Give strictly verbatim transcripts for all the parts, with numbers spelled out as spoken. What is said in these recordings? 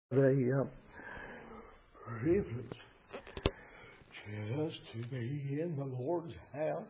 a uh, privilege just to be in the Lord's house.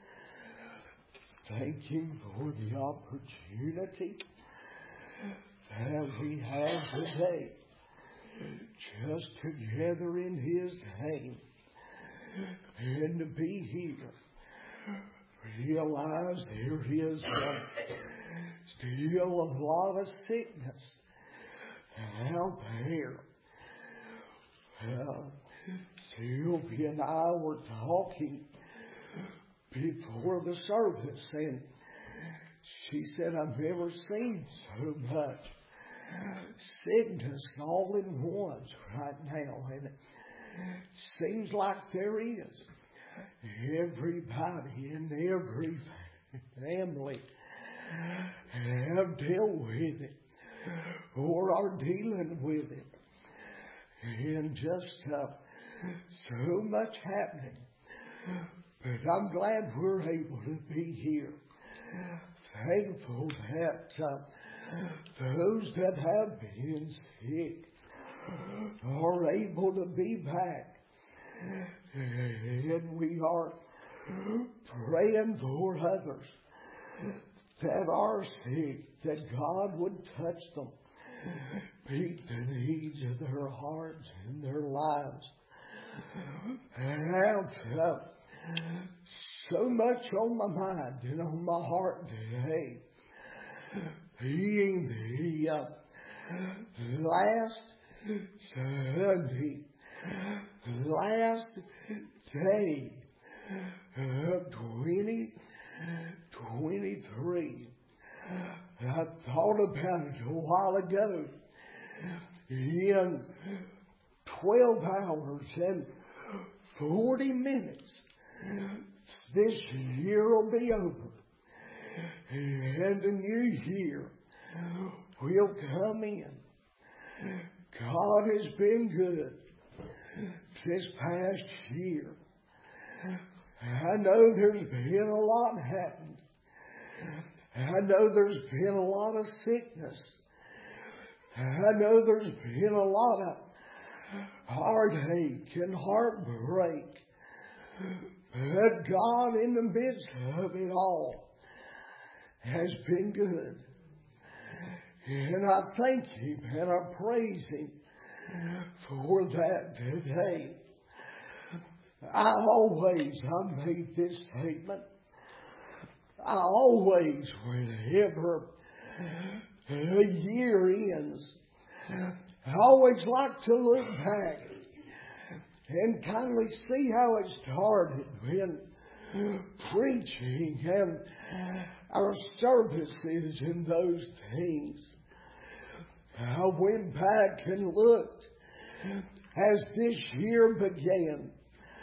Thank Him for the opportunity that we have today, just together in His name, and to be here. Realize there is uh, still a lot of sickness out there. Uh, Sylvia and I were talking before the service, and she said, I've never seen so much sickness all in once right now. And it seems like there is. Everybody in every family have dealt with it or are dealing with it. And just uh, so much happening. But I'm glad we're able to be here. Thankful that uh, those that have been sick are able to be back. And we are praying for others that are sick, that God would touch them, meet the needs of their hearts and their lives. And I have uh, so much on my mind and on my heart today, being the uh, last Sunday, last day of twenty twenty-three. I thought about it a while ago. In twelve hours and forty minutes, this year will be over. And the new year will come in. God has been good this past year. I know there's been a lot happened. I know there's been a lot of sickness. I know there's been a lot of heartache and heartbreak. But God, in the midst of it all, has been good. And I thank Him and I praise Him for that today. I always, I made this statement, I always, whenever a year ends, I always like to look back and kindly see how it started when preaching and our services and those things. I went back and looked as this year began.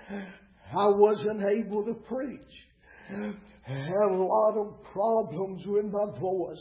I wasn't able to preach. I had a lot of problems with my voice.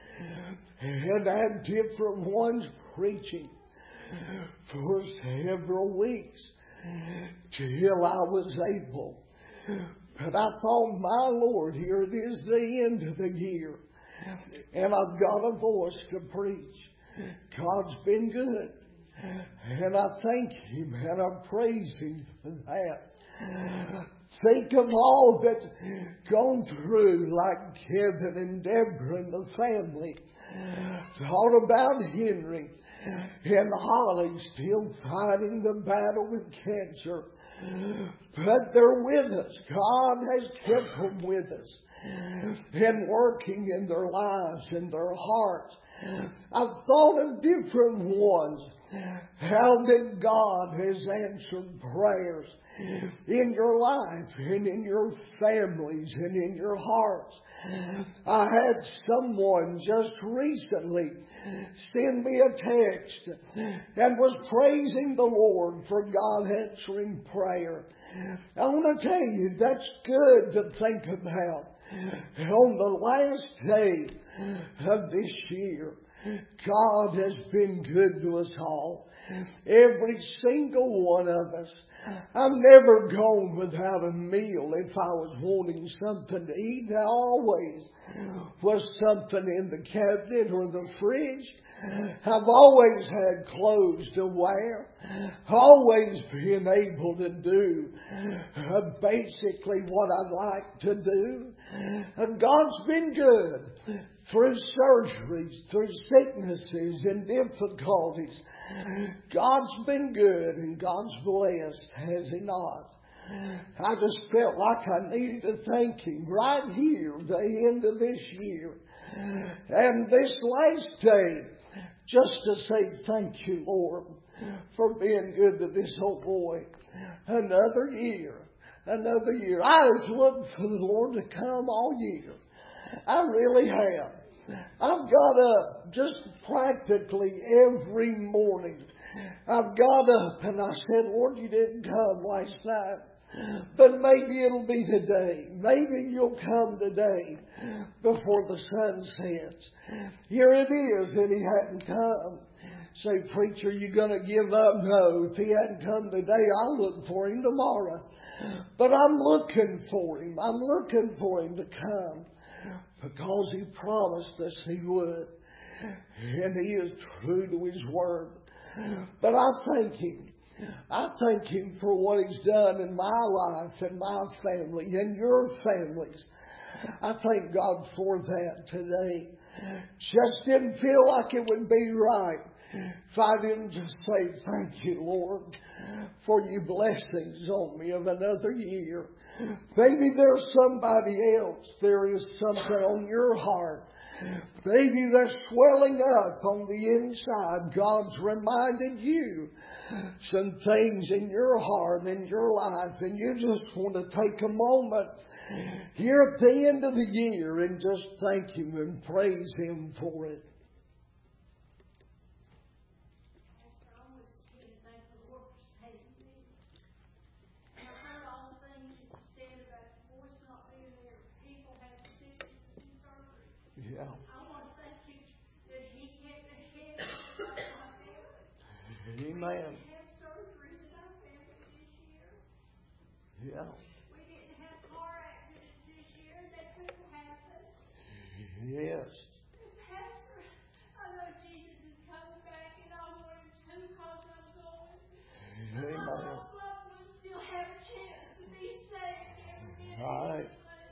And I had different ones preaching for several weeks till I was able. But I thought, my Lord, here it is the end of the year. And I've got a voice to preach. God's been good. And I thank Him and I praise Him for that. Think of all that's gone through, like Kevin and Deborah and the family. Thought about Henry and Holly still fighting the battle with cancer. But they're with us. God has kept them with us and working in their lives and their hearts. I've thought of different ones. How that God has answered prayers in your life and in your families and in your hearts. I had someone just recently send me a text and was praising the Lord for God answering prayer. I want to tell you, that's good to think about. On the last day of this year, God has been good to us all. Every single one of us. I've never gone without a meal if I was wanting something to eat. There always was something in the cabinet or the fridge. I've always had clothes to wear. Always been able to do uh, basically what I'd like to do. And God's been good through surgeries, through sicknesses and difficulties. God's been good and God's blessed, has He not? I just felt like I needed to thank Him right here, the end of this year. And this last day, just to say thank you, Lord, for being good to this old boy. Another year, another year. I have looked for the Lord to come all year. I really have. I've got up just practically every morning. I've got up and I said, Lord, you didn't come last night, but maybe it'll be today. Maybe you'll come today before the sun sets. Here it is, and He hadn't come. Say, preacher, you going to give up? No, if He hadn't come today, I'll look for Him tomorrow. But I'm looking for Him. I'm looking for Him to come. Because He promised us He would. And He is true to His word. But I thank Him. I thank Him for what He's done in my life and my family and your families. I thank God for that today. Just didn't feel like it would be right if I didn't just say thank you, Lord, for your blessings on me of another year. Maybe there's somebody else. There is something on your heart. Maybe that's swelling up on the inside. God's reminded you some things in your heart, in your life, and you just want to take a moment here at the end of the year and just thank Him and praise Him for it. Yeah. I want to thank you that He kept ahead of my family. Amen. We didn't have surgeries in our family this year. Yeah. We didn't have car accidents this year. That couldn't happen. Yes. Pastor, I know Jesus is coming back, and I want Him to because I'm going. Amen. My loved ones still have a chance to be saved every minute. Right.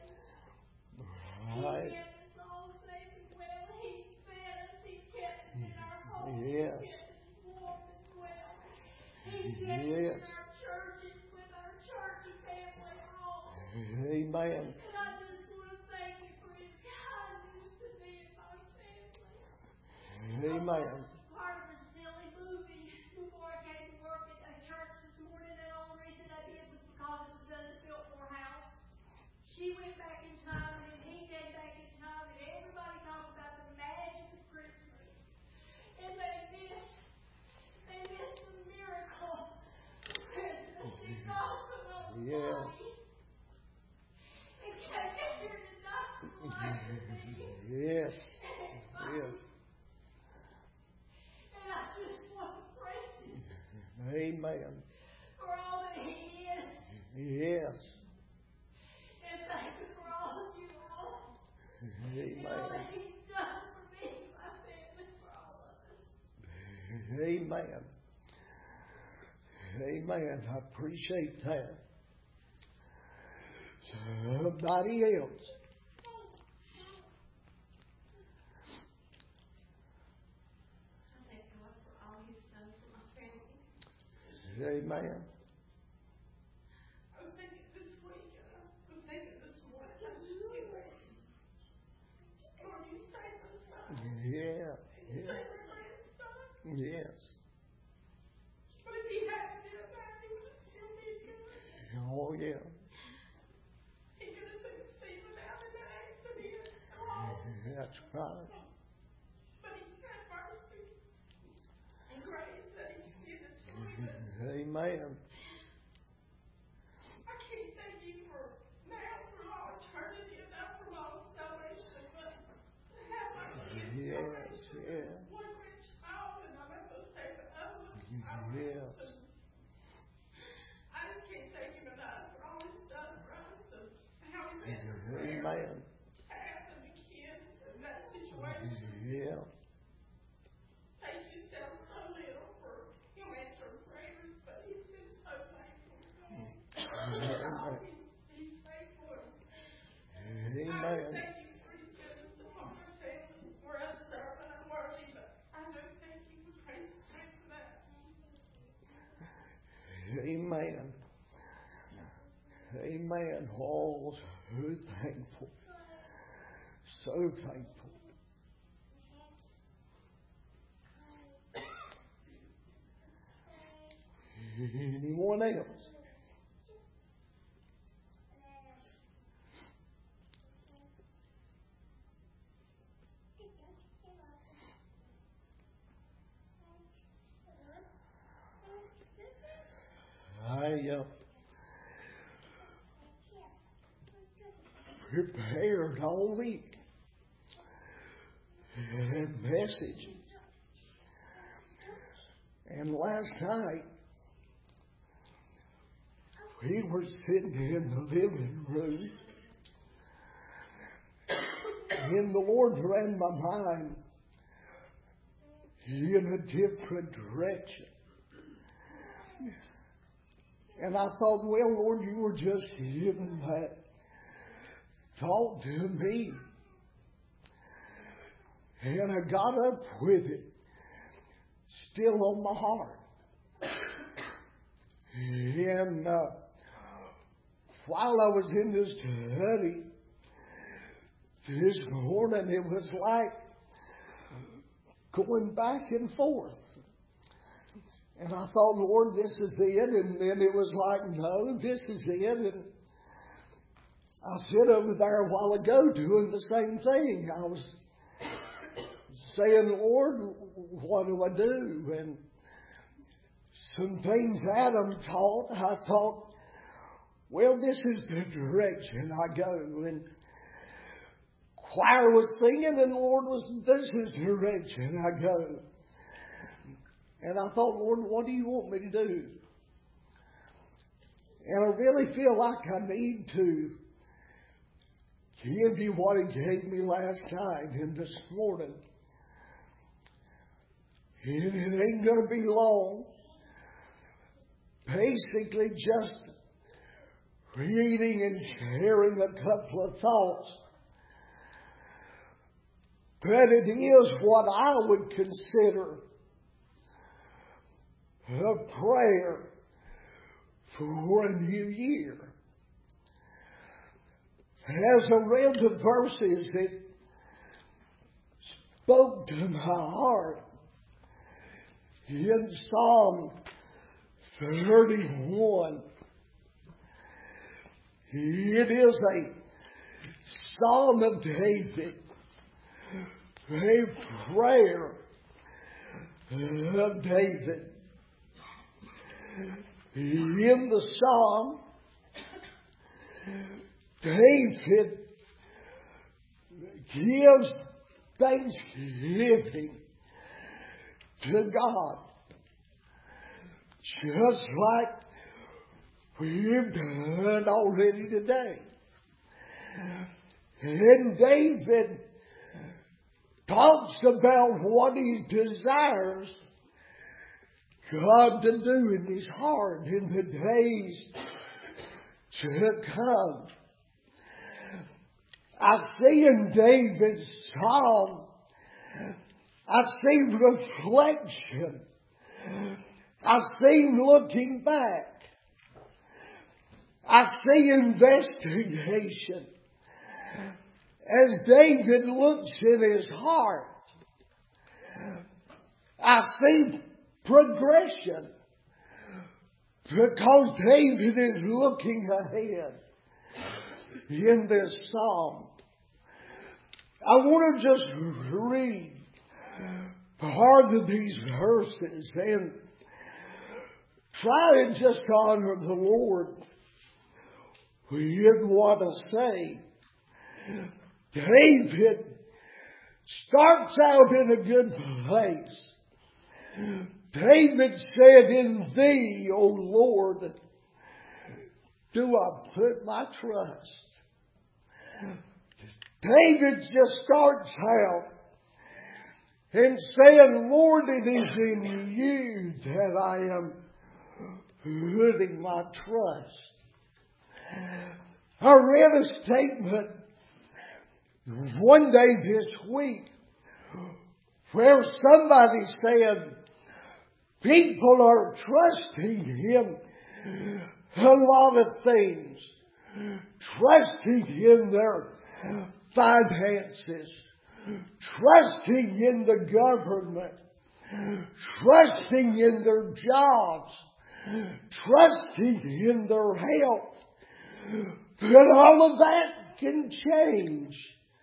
Right. He kept us all safe and well. He's fed us. He's kept us in our homes. Yes. He's kept us warm as well. He's kept Yes. us in our churches with our church family all. Amen. And I just want to thank Him for His kindness to me and my family. Amen. I was part of a silly movie before I came to work at a church this morning, and the only reason I did was because it was done at Biltmore House. She went back in time, and he came back in time, and everybody talked about the magic of Christmas. And they missed, they missed the miracle of Christmas. And God put on the Yeah. body and came here to die for life for me. Yes. And, Yes. and I just want to praise Him Amen. for all that He is. Yes. And thank you for all of you all. And all Amen. that He's done for me and my family, for all of us. Amen. Amen. I appreciate that. Somebody else. I thank God for all He's done for my family. Amen. I was thinking this week, and I was thinking this morning, I was thinking, Lord, you saved my son. Yeah. You Yeah. saved my grandson. Yes. But if He hadn't done that, He would have still been good. Oh, yeah. He could have took Stephen out in the accident. Oh, That's right. but He had mercy and grace that He's given to him. Amen. I can't thank Him for now, for all eternity, and not for all salvation, but to have my kids Yes, salvation. yeah. Amen. Amen. Oh, so thankful. So thankful. Anyone else? I uh, prepared all week and messages. And last night, we were sitting in the living room, and the Lord ran my mind in a different direction. And I thought, well, Lord, you were just giving that thought to me. And I got up with it, still on my heart. And uh, while I was in this study this morning, it was like going back and forth. And I thought, Lord, this is it. And then it was like, no, this is it. And I sat over there a while ago doing the same thing. I was saying, Lord, what do I do? And some things Adam taught, I thought, well, this is the direction I go. And choir was singing, and the Lord was, this is the direction I go. And I thought, Lord, what do you want me to do? And I really feel like I need to give you what He gave me last night and this morning. And it ain't going to be long. Basically just reading and sharing a couple of thoughts. But it is what I would consider a prayer for a new year. As I read the verses, it spoke to my heart. In Psalm thirty-one, it is a Psalm of David, a prayer of David. In the Psalm, David gives thanksgiving to God, just like we've done already today. And David talks about what he desires God to do in his heart in the days to come. I see in David's psalm, I see reflection. I see looking back. I see investigation. As David looks in his heart, I see progression. Because David is looking ahead in this psalm. I want to just read part of these verses and try and just honor the Lord with what I say. David starts out in a good place. David said, in Thee, O Lord, do I put my trust. David just starts out and saying, Lord, it is in You that I am putting my trust. I read a statement one day this week where somebody said, people are trusting Him a lot of things. Trusting in their finances. Trusting in the government. Trusting in their jobs. Trusting in their health. But all of that can change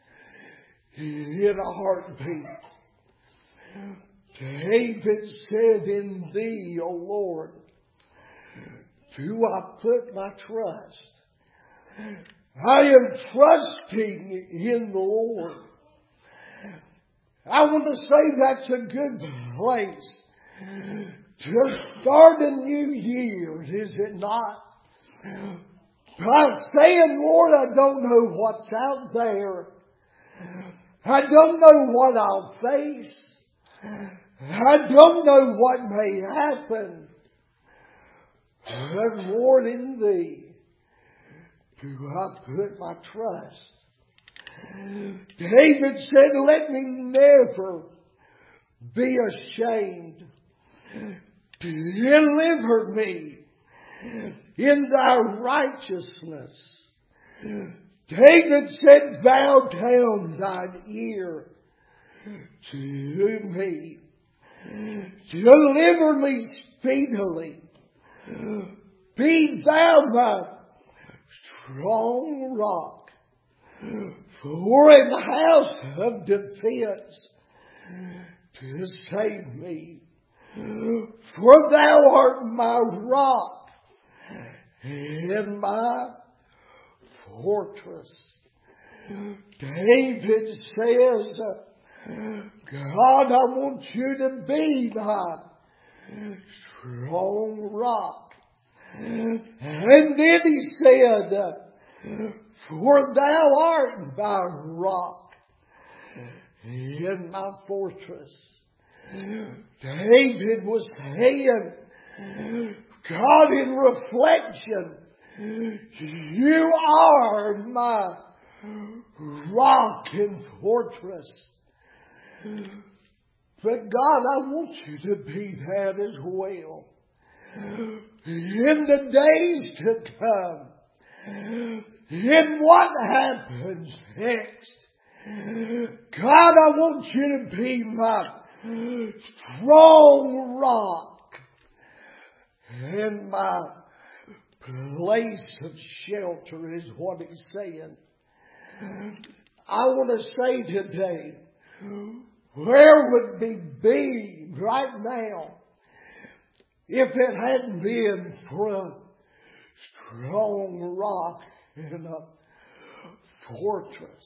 in a heartbeat. David said, in Thee, O Lord, do I put my trust. I am trusting in the Lord. I want to say that's a good place to start a new year, is it not? By saying, Lord, I don't know what's out there. I don't know what I'll face. I don't know what may happen. But Lord, in Thee do I put my trust. David said, let me never be ashamed. Deliver me in Thy righteousness. David said, bow down Thine ear to me. Deliver me speedily. Be Thou my strong rock. For in the house of defense to save me. For Thou art my rock and my fortress. David says, God, I want You to be my strong rock. And then he said, for Thou art my rock and my fortress. David was saying, God, in reflection, You are my rock and fortress. But God, I want You to be that as well. In the days to come, in what happens next, God, I want You to be my strong rock and my place of shelter is what he's saying. I want to say today, where would we be right now if it hadn't been for a strong rock and a fortress?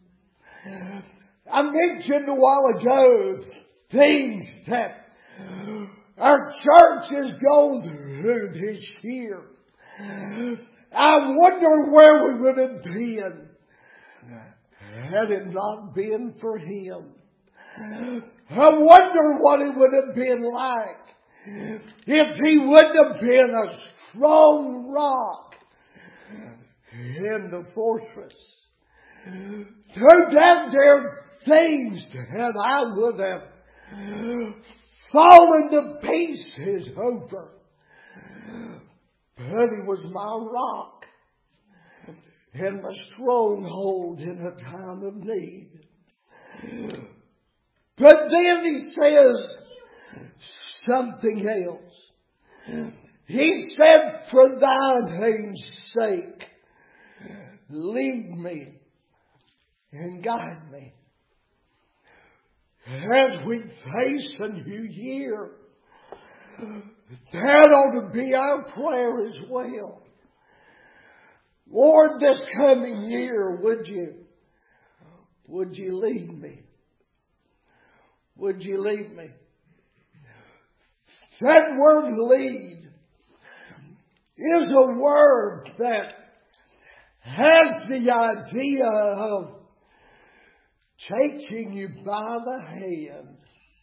I mentioned a while ago things that our church has gone through this year. I wonder where we would have been had it not been for Him. I wonder what it would have been like if He wouldn't have been a strong rock and a fortress. No doubt there are things that I would have fallen to pieces over. But He was my rock and my stronghold in a time of need. But then He says something else. He said, for Thy name's sake, lead me and guide me. As we face a new year, that ought to be our prayer as well. Lord, this coming year, would You, would You lead me? Would You lead me? That word lead is a word that has the idea of taking you by the hand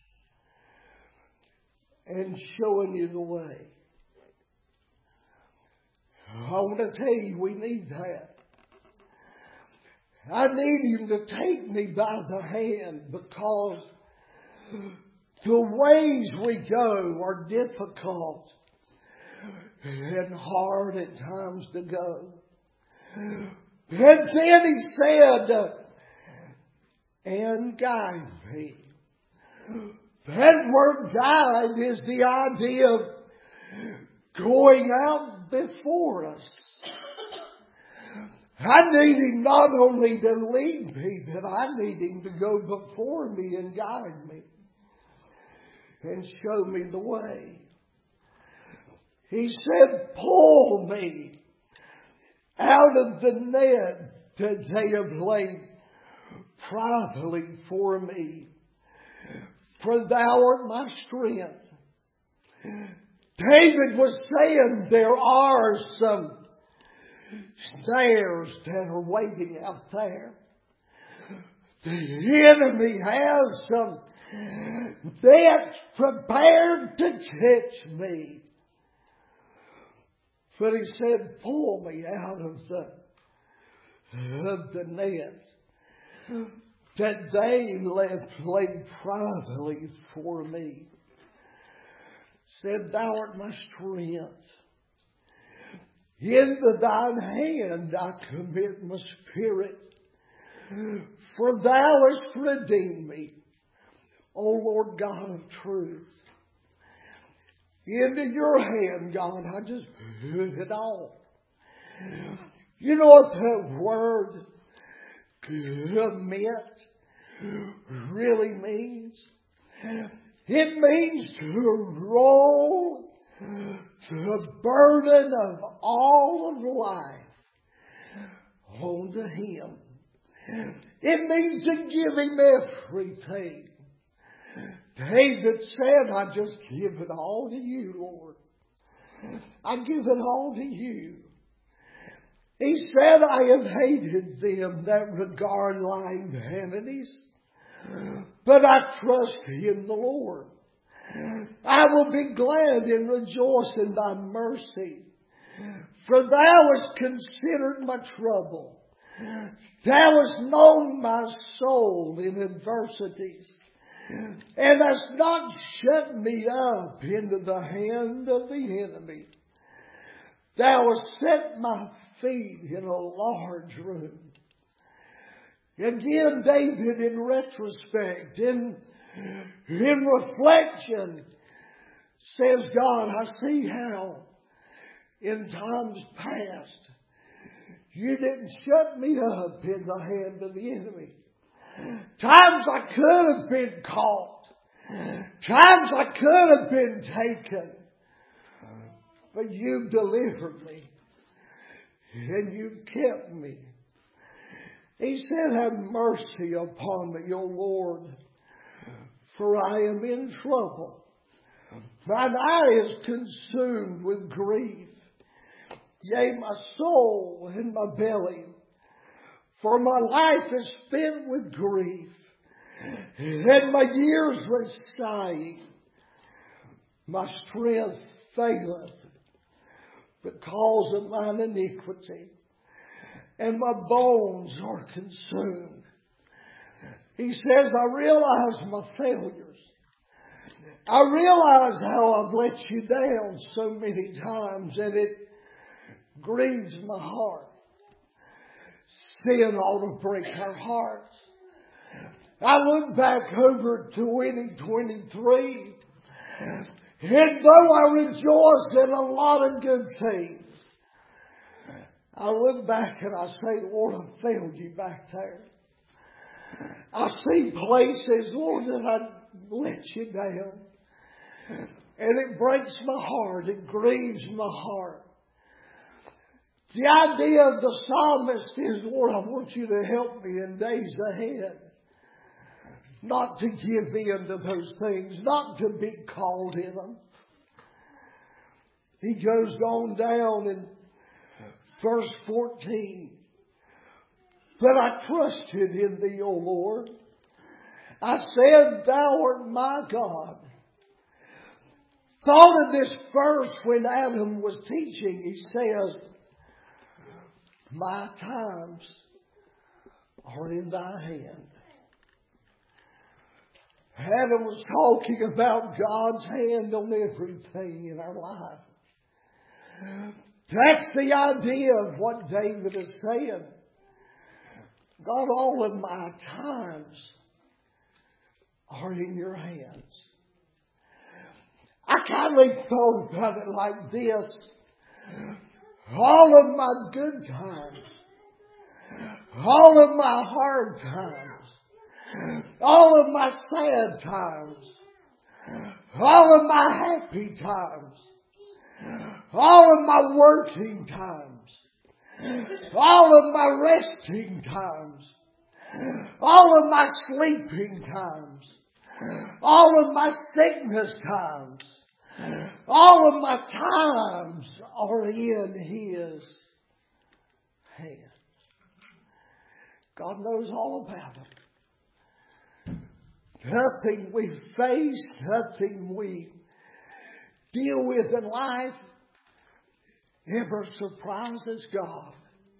and showing you the way. I want to tell you, we need that. I need Him to take me by the hand because the ways we go are difficult. and hard at times to go. And then he said, and guide me. That word guide is the idea of going out before us. I need Him not only to lead me, but I need Him to go before me and guide me and show me the way. He said, pull me out of the net that they have laid privately for me, for Thou art my strength. David was saying there are some snares that are waiting out there. The enemy has some nets prepared to catch me. But he said, pull me out of the, of the net that they left laid privately for me. Said, Thou art my strength. Into Thine hand I commit my spirit, for Thou hast redeemed me, O Lord God of truth. Into Your hand, God, I just put it all. You know what that word commit really means? It means to roll the burden of all of life onto Him. It means to give Him everything. David said, I just give it all to You, Lord. I give it all to You. He said, I have hated them that regard lying vanities, but I trust in the Lord. I will be glad and rejoice in Thy mercy, for Thou hast considered my trouble. Thou hast known my soul in adversities, and hast not shut me up into the hand of the enemy. Thou hast set my feet in a large room. Again, David, in retrospect, in, in reflection, says, God, I see how in times past You didn't shut me up in the hand of the enemy. Times I could have been caught. Times I could have been taken. But You delivered me. And You kept me. He said, have mercy upon me, O Lord, for I am in trouble. Mine eye is consumed with grief. Yea, my soul and my belly, for my life is spent with grief, and my years with sighing. My strength faileth because of mine iniquity, and my bones are consumed. He says, I realize my failures. I realize how I've let You down so many times, and it grieves my heart. Sin ought to break our hearts. I look back over twenty twenty-three, and though I rejoice in a lot of good things, I look back and I say, Lord, I failed You back there. I see places, Lord, that I let You down. And it breaks my heart. It grieves my heart. The idea of the psalmist is, Lord, I want You to help me in days ahead. Not to give in to those things. Not to be caught in them. He goes on down in verse fourteen. But I trusted in Thee, O Lord. I said, Thou art my God. Thought of this verse when Adam was teaching. He says, my times are in Thy hand. Adam was talking about God's hand on everything in our life. That's the idea of what David is saying. God, all of my times are in your hands. I kind of thought about it like this. All of my good times, all of my hard times, all of my sad times, all of my happy times, all of my working times, all of my resting times, all of my sleeping times, all of my sickness times, all of my times are in His hands. God knows all about them. Nothing we face, nothing we deal with in life ever surprises God.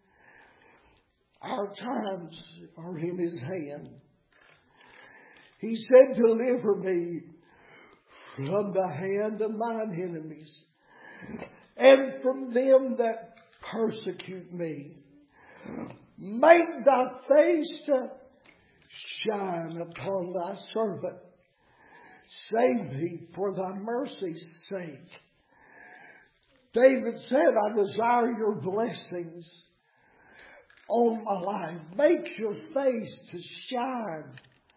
Our times are in His hand. He said, deliver me from the hand of mine enemies and from them that persecute me. Make thy face to shine upon thy servant. Save me for thy mercy's sake. David said, I desire your blessings on my life. Make your face to shine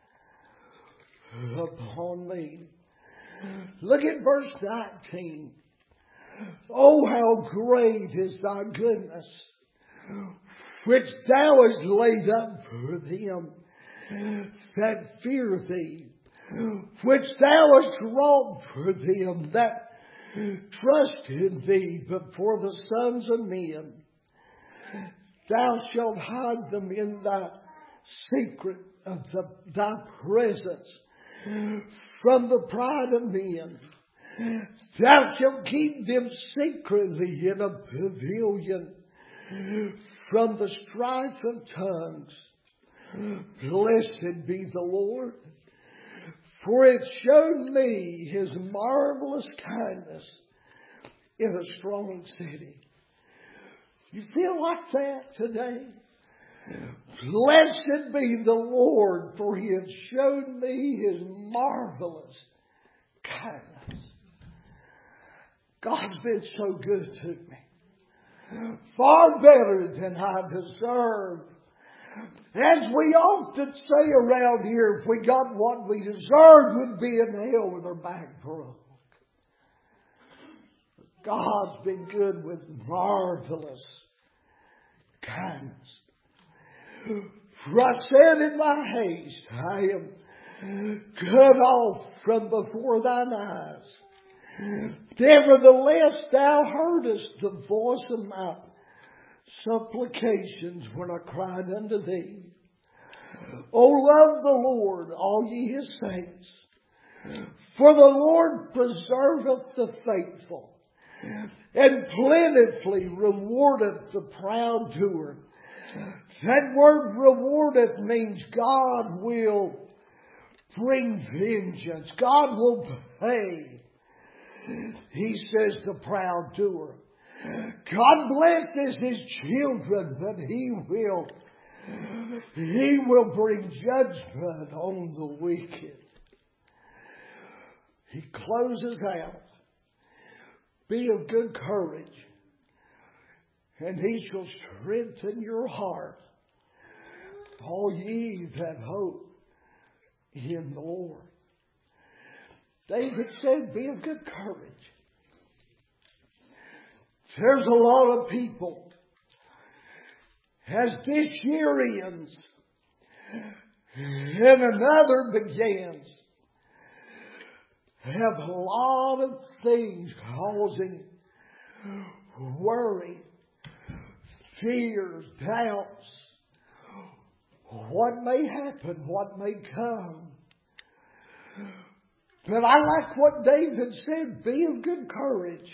upon me. Look at verse nineteen. Oh, how great is thy goodness, which thou hast laid up for them that fear thee, which thou hast wrought for them that trust in thee before the sons of men. Thou shalt hide them in thy secret of the, thy presence from the pride of men. Thou shalt keep them secretly in a pavilion from the strife of tongues. Blessed be the Lord, for it showed me His marvelous kindness in a strong city. You feel like that today? Blessed be the Lord, for He has showed me His marvelous kindness. God's been so good to me. Far better than I deserved. As we often say around here, if we got what we deserved, we'd be in hell with our back broke. God's been good with marvelous kindness. For I said in my haste, I am cut off from before thine eyes. Nevertheless, thou heardest the voice of my supplications when I cried unto thee. O love the Lord, all ye His saints, for the Lord preserveth the faithful, and plentifully rewardeth the proud doer. That word rewardeth means God will bring vengeance. God will pay. He says the proud doer. God blesses His children, but He will, He will bring judgment on the wicked. He closes out. Be of good courage, and He shall strengthen your heart, all ye that hope in the Lord. David said, be of good courage. There's a lot of people, as this year ends and another begins, have a lot of things causing worry, fears, doubts. What may happen, what may come. But I like what David said, be of good courage,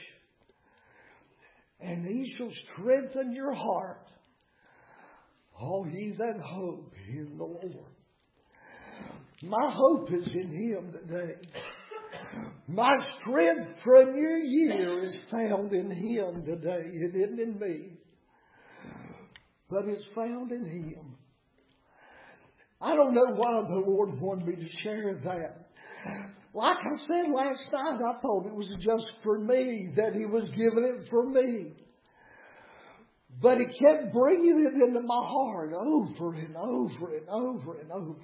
and He shall strengthen your heart, all ye that hope in the Lord. My hope is in Him today. My strength for a new year is found in Him today. It isn't in me, but it's found in Him. I don't know why the Lord wanted me to share that. Like I said last night, I thought it was just for me, that He was giving it for me. But He kept bringing it into my heart over and over and over and over.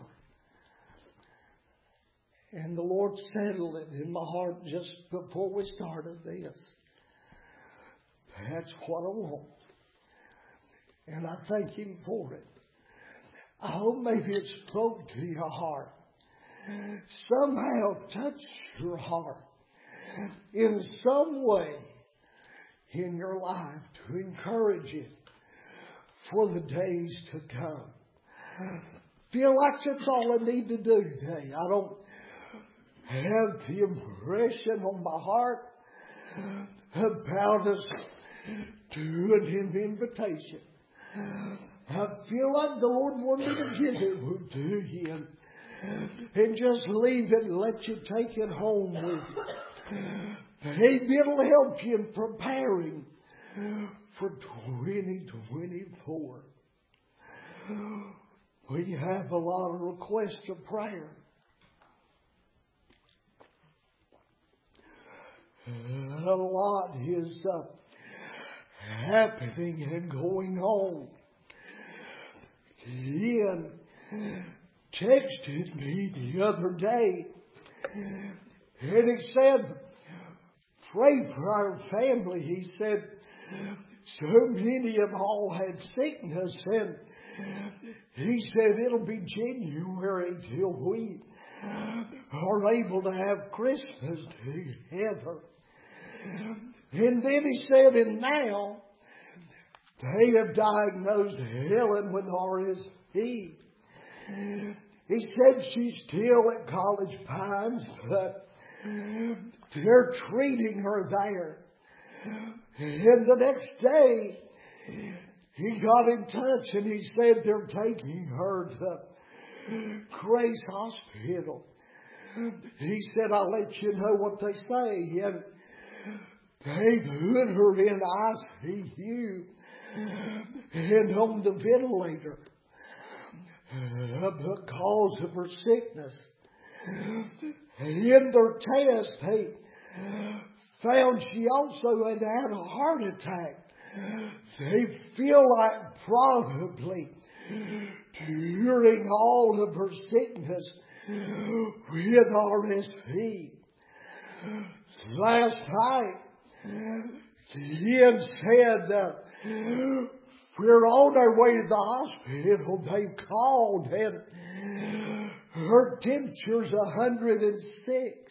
And the Lord settled it in my heart just before we started this. That's what I want. And I thank Him for it. I hope maybe it spoke to your heart. Somehow touched your heart in some way in your life to encourage you for the days to come. Feel like that's all I need to do today. I don't have the impression on my heart about us doing an invitation. I feel like the Lord wanted me to get it with you and just leave it and let you take it home with you. Maybe it'll help you in preparing for twenty twenty-four. We have a lot of requests of prayer. And a lot is uh, happening and going on. Ian texted me the other day and he said, pray for our family. He said, so many of them all had sickness, and he said it'll be January till we are able to have Christmas together. And then he said, and now they have diagnosed Helen with R S V. He said she's still at College Pines, but they're treating her there. And the next day, he got in touch and he said they're taking her to Grace Hospital. He said, I'll let you know what they say. And they put her in I C U and on the ventilator because of her sickness. In their test, they found she also had had a heart attack. They feel like probably during all of her sickness with R S V. Last night, Ian said that we're on our way to the hospital. They called and her temperature's one hundred six.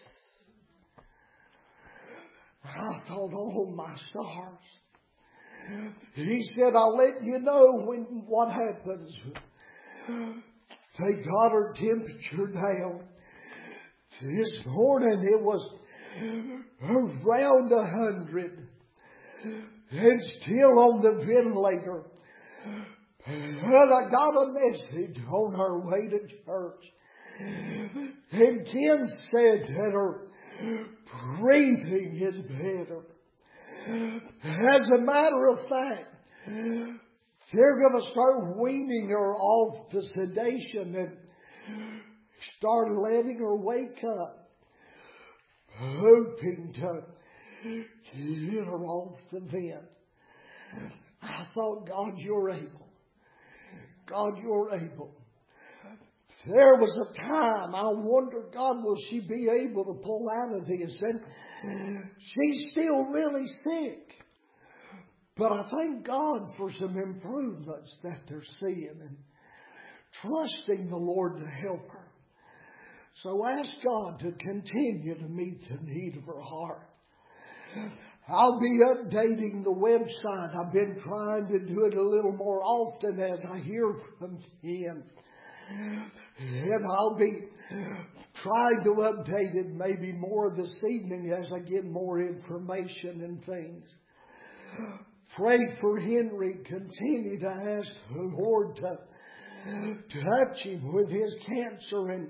I thought, oh my stars. He said, I'll let you know when what happens. They got her temperature down. This morning it was around a hundred. And still on the ventilator. And I got a message on her way to church. And Ken said that her breathing is better. As a matter of fact, they're going to start weaning her off the sedation and start letting her wake up, hoping to get her off the vent. I thought, God, you're able. God, you're able. There was a time I wondered, God, will she be able to pull out of this? And she's still really sick. But I thank God for some improvements that they're seeing and trusting the Lord to help her. So ask God to continue to meet the need of her heart. I'll be updating the website. I've been trying to do it a little more often as I hear from Him. And I'll be trying to update it maybe more this evening as I get more information and things. Pray for Henry. Continue to ask the Lord to touch him with his cancer and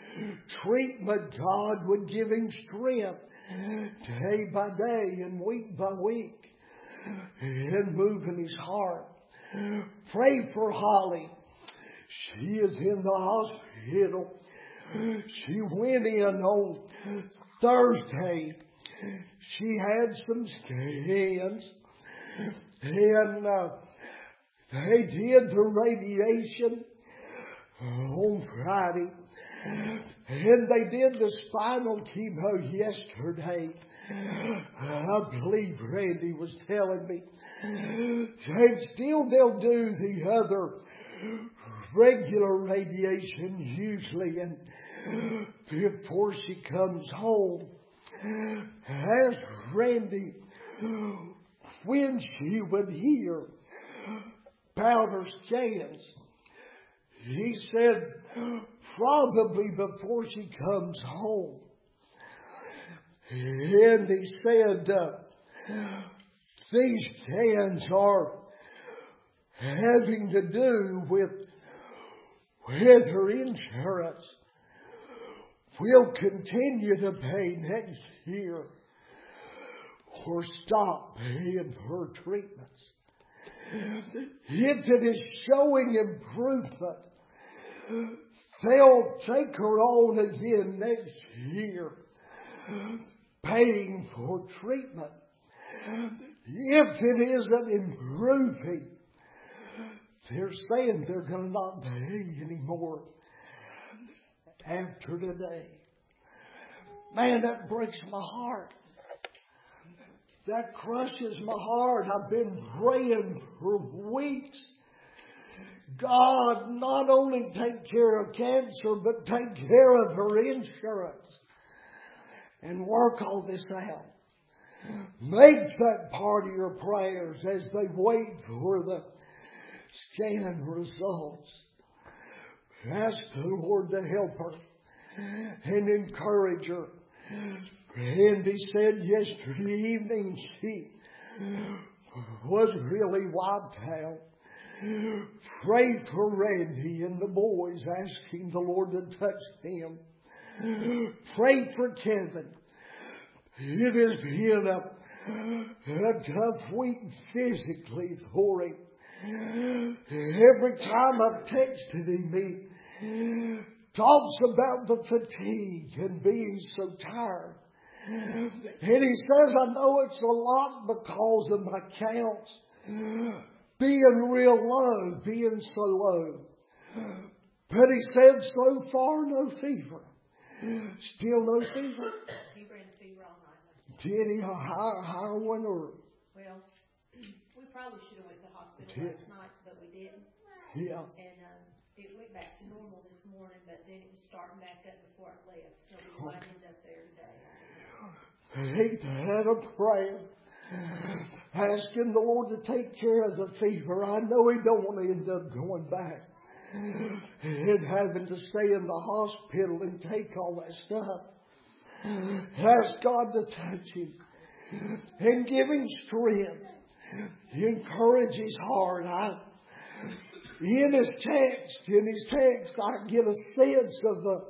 treatment, God would give him strength day by day and week by week and moving his heart. Pray for Holly. She is in the hospital. She went in on Thursday. She had some scans and uh, they did the radiation on Friday. And they did the spinal chemo yesterday. I believe Randy was telling me. And still they'll do the other regular radiation usually and before she comes home. Ask Randy when she would hear about her scans. He said probably before she comes home. And he said uh, these scans are having to do with whether insurance will continue to pay next year or stop paying for treatments. If it is showing improvement, they'll take her on again next year, paying for treatment. If it isn't improving, they're saying they're going to not pay anymore after today. Man, that breaks my heart. That crushes my heart. I've been praying for weeks. God, not only take care of cancer, but take care of her insurance and work all this out. Make that part of your prayers as they wait for the scan results. Ask the Lord to help her and encourage her. And he said yesterday evening she was really wiped out. Pray for Randy and the boys, asking the Lord to touch them. Pray for Kevin. It has been a, a tough week physically for him. Every time I've texted him, he talks about the fatigue and being so tired. And he says, I know it's a lot because of my counts being real low, being so low. But he said, so far, no fever. Still no fever. He ran a fever all night. Did he? A higher, higher one or? Well, we probably should have went to the hospital Did. last night, but we didn't. Yeah. And um, it went back to normal this morning, but then it was starting back up before I left. So we might end up there today. I hate to have a prayer asking the Lord to take care of the fever. I know he don't want to end up going back and having to stay in the hospital and take all that stuff. Ask God to touch him and give him strength. Encourage his heart. I, in his text, in his text, I get a sense of the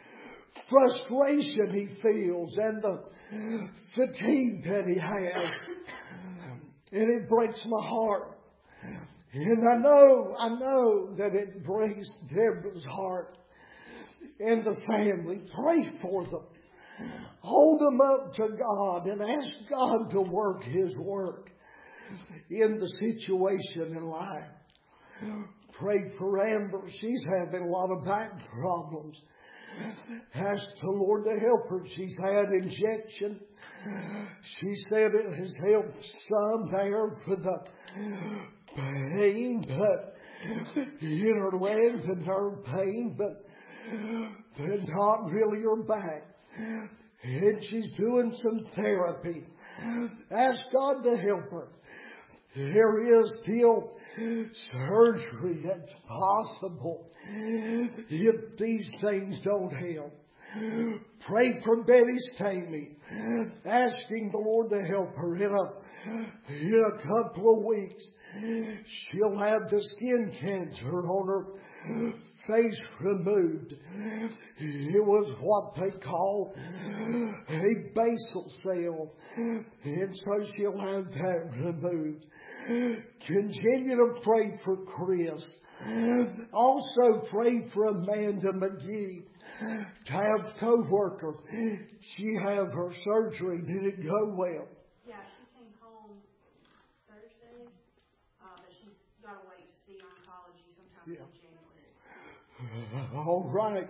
frustration he feels and the fatigue that he has. And it breaks my heart. And I know, I know that it breaks Deborah's heart and the family. Pray for them. Hold them up to God and ask God to work his work in the situation in life. Pray for Amber. She's having a lot of back problems. Ask the Lord to help her. She's had injection. She said it has helped some there for the pain, but in her legs and nerve pain, but not really her back. And she's doing some therapy. Ask God to help her. There is still surgery that's possible if these things don't help. Pray for Betty Stamey, asking the Lord to help her. In a, in a couple of weeks, she'll have the skin cancer on her face removed. It was what they call a basal cell, and so she'll have that removed. Continue to pray for Chris. Also pray for Amanda McGee, Tab's co-worker. She had her surgery. Did it go well? Yeah, she came home Thursday, uh, but she's got to wait to see oncology sometime yeah. in January. All right.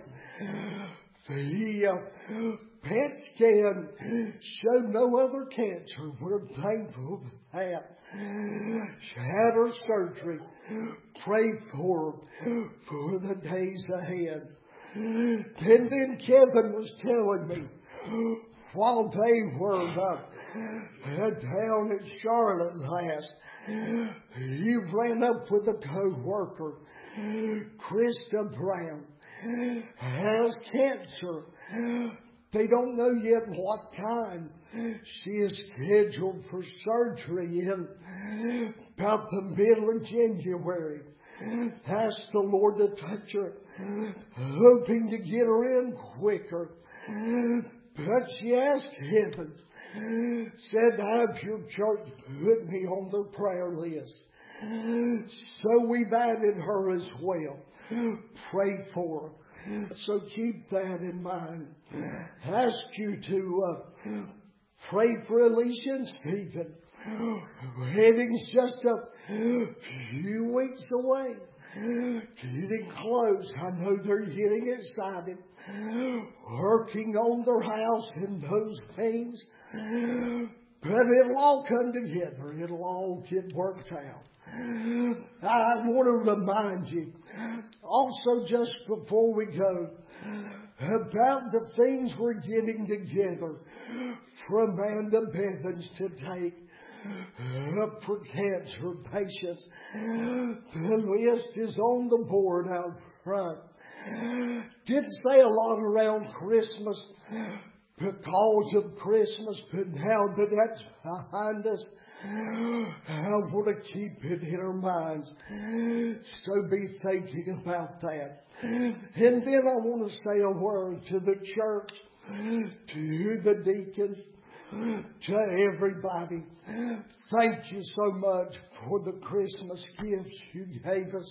The uh, P E T scan showed no other cancer. We're thankful for that. She had her surgery. Pray for her for the days ahead. And then Kevin was telling me while they were uh, down at Charlotte last, he ran up with a co-worker, Krista Brown, has cancer. They don't know yet what kind. She is scheduled for surgery in about the middle of January. Ask the Lord to touch her, hoping to get her in quicker. But she asked heaven, said, have your church put me on the prayer list. So we've added her as well. Pray for her. So keep that in mind. Ask you to uh, pray for Alicia and Stephen. Wedding's just a few weeks away. Getting close. I know they're getting excited. Working on their house and those things. But it'll all come together. It'll all get worked out. I want to remind you also just before we go about the things we're getting together for Amanda Bevins to take up for cancer patients. The list is on the board out front. Didn't say a lot around Christmas because of Christmas, but now that that's behind us, I want to keep it in our minds. So be thinking about that. And then I want to say a word to the church, to the deacons, to everybody. Thank you so much for the Christmas gifts you gave us,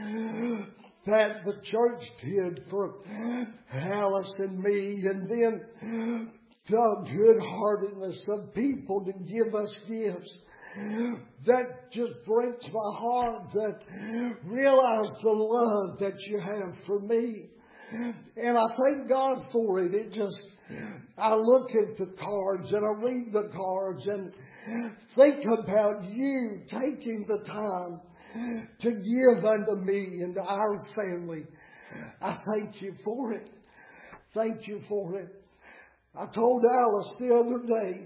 that the church did for Alice and me, and then the good-heartedness of people to give us gifts. That just breaks my heart, that realize the love that you have for me. And I thank God for it. It just, I look at the cards and I read the cards and think about you taking the time to give unto me and to our family. I thank you for it. Thank you for it. I told Alice the other day,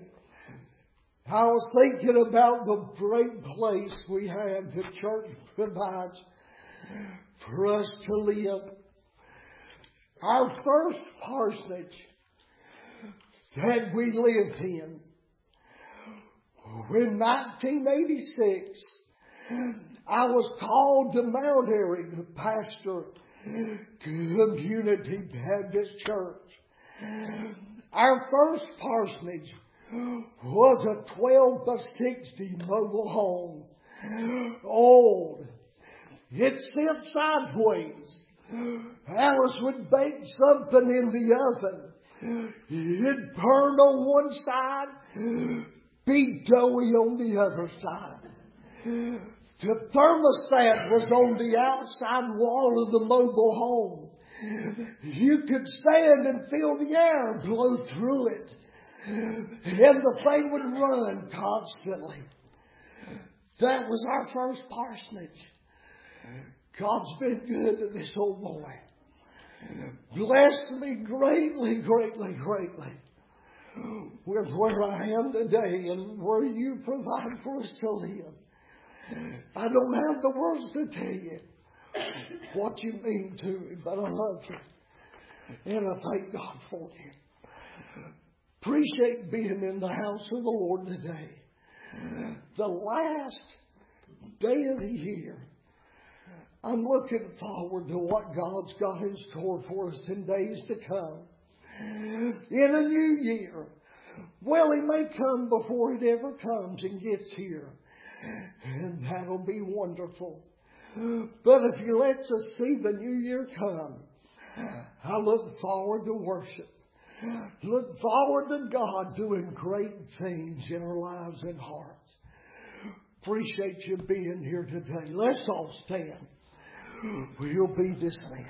I was thinking about the great place we have the church provides for us to live. Our first parsonage that we lived in, in nineteen eighty-six, I was called to Mount Airy to pastor Community Baptist Church. Our first parsonage was a twelve by sixty mobile home. Old. It sat sideways. Alice would bake something in the oven. It burned on one side, be doughy on the other side. The thermostat was on the outside wall of the mobile home. You could stand and feel the air blow through it. And the thing would run constantly. That was our first parsonage. God's been good to this old boy. Blessed me greatly, greatly, greatly with where I am today and where you provide for us to live. I don't have the words to tell you what you mean to me, but I love you. And I thank God for you. Appreciate being in the house of the Lord today. The last day of the year, I'm looking forward to what God's got in store for us in days to come. In a new year. Well, He may come before it ever comes and gets here. And that'll be wonderful. But if He lets us see the new year come, I look forward to worship. Look forward to God doing great things in our lives and hearts. Appreciate you being here today. Let's all stand. We'll be dismissed.